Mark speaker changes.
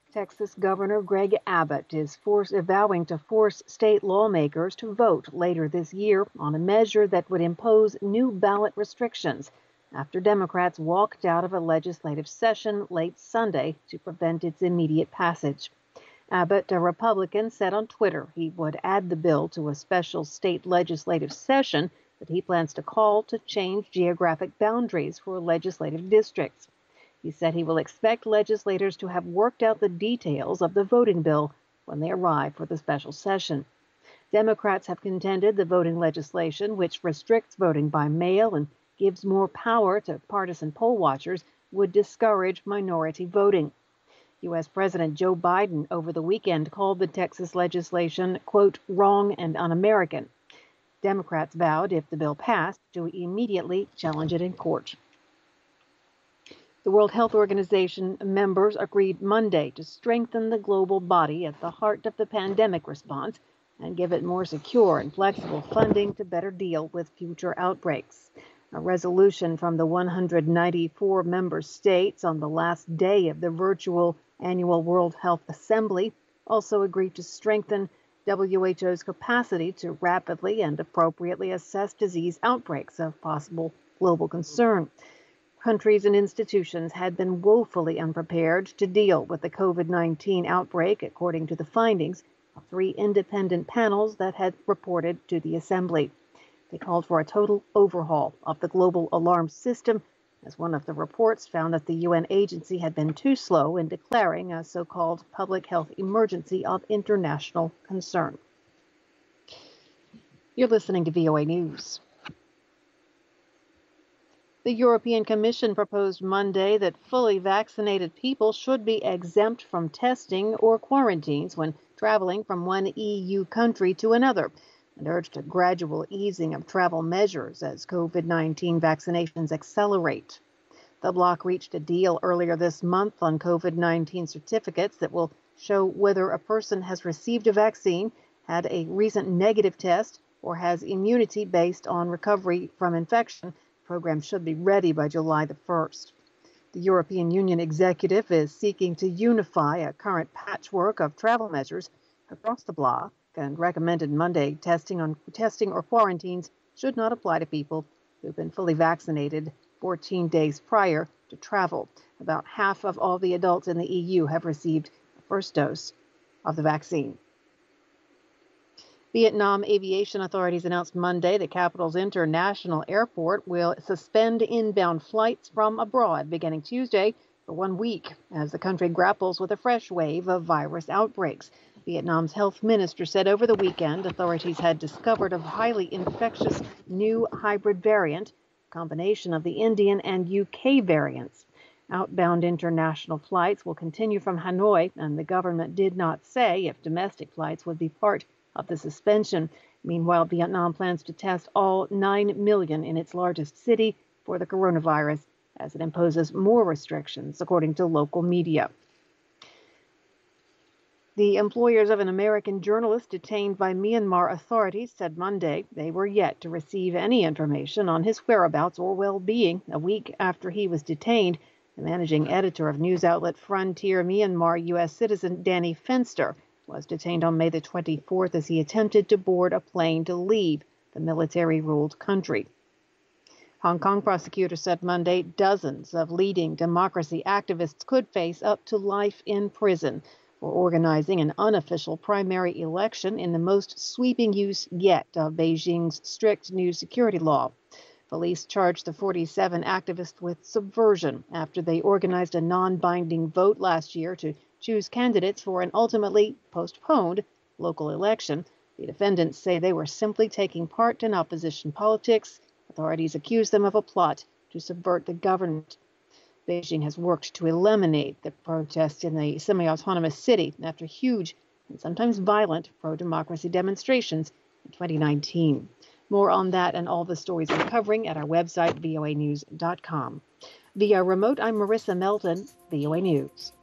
Speaker 1: Texas Governor Greg Abbott is vowing to force state lawmakers to vote later this year on a measure that would impose new ballot restrictions after Democrats walked out of a legislative session late Sunday to prevent its immediate passage. Abbott, a Republican, said on Twitter he would add the bill to a special state legislative session that he plans to call to change geographic boundaries for legislative districts. He said he will expect legislators to have worked out the details of the voting bill when they arrive for the special session. Democrats have contended the voting legislation, which restricts voting by mail and gives more power to partisan poll watchers, would discourage minority voting. U.S. President Joe Biden over the weekend called the Texas legislation, quote, wrong and un-American. Democrats vowed, if the bill passed, to immediately challenge it in court. The World Health Organization members agreed Monday to strengthen the global body at the heart of the pandemic response and give it more secure and flexible funding to better deal with future outbreaks. A resolution from the 194 member states on the last day of the virtual annual World Health Assembly also agreed to strengthen WHO's capacity to rapidly and appropriately assess disease outbreaks of possible global concern. Countries and institutions had been woefully unprepared to deal with the COVID-19 outbreak, according to the findings of 3 independent panels that had reported to the Assembly. They called for a total overhaul of the global alarm system, as one of the reports found that the UN agency had been too slow in declaring a so-called public health emergency of international concern. You're listening to VOA News. The European Commission proposed Monday that fully vaccinated people should be exempt from testing or quarantines when traveling from one EU country to another, and urged a gradual easing of travel measures as COVID-19 vaccinations accelerate. The bloc reached a deal earlier this month on COVID-19 certificates that will show whether a person has received a vaccine, had a recent negative test, or has immunity based on recovery from infection. The program should be ready by July the 1st. The European Union executive is seeking to unify a current patchwork of travel measures across the bloc and recommended Monday testing or quarantines should not apply to people who've been fully vaccinated 14 days prior to travel. About half of all the adults in the EU have received the first dose of the vaccine. Vietnam aviation authorities announced Monday the capital's international airport will suspend inbound flights from abroad beginning Tuesday for 1 week as the country grapples with a fresh wave of virus outbreaks. Vietnam's health minister said over the weekend authorities had discovered a highly infectious new hybrid variant, a combination of the Indian and UK variants. Outbound international flights will continue from Hanoi, and the government did not say if domestic flights would be part of the suspension. Meanwhile, Vietnam plans to test all 9 million in its largest city for the coronavirus as it imposes more restrictions, according to local media. The employers of an American journalist detained by Myanmar authorities said Monday they were yet to receive any information on his whereabouts or well-being a week after he was detained. The managing editor of news outlet Frontier Myanmar, U.S. citizen Danny Fenster, was detained on May the 24th as he attempted to board a plane to leave the military-ruled country. Hong Kong prosecutors said Monday dozens of leading democracy activists could face up to life in prison for organizing an unofficial primary election in the most sweeping use yet of Beijing's strict new security law. Police charged the 47 activists with subversion after they organized a non-binding vote last year to choose candidates for an ultimately postponed local election. The defendants say they were simply taking part in opposition politics. Authorities accuse them of a plot to subvert the government. Beijing has worked to eliminate the protests in the semi-autonomous city after huge and sometimes violent pro-democracy demonstrations in 2019. More on that and all the stories we're covering at our website, voanews.com. Via remote, I'm Marissa Melton, VOA News.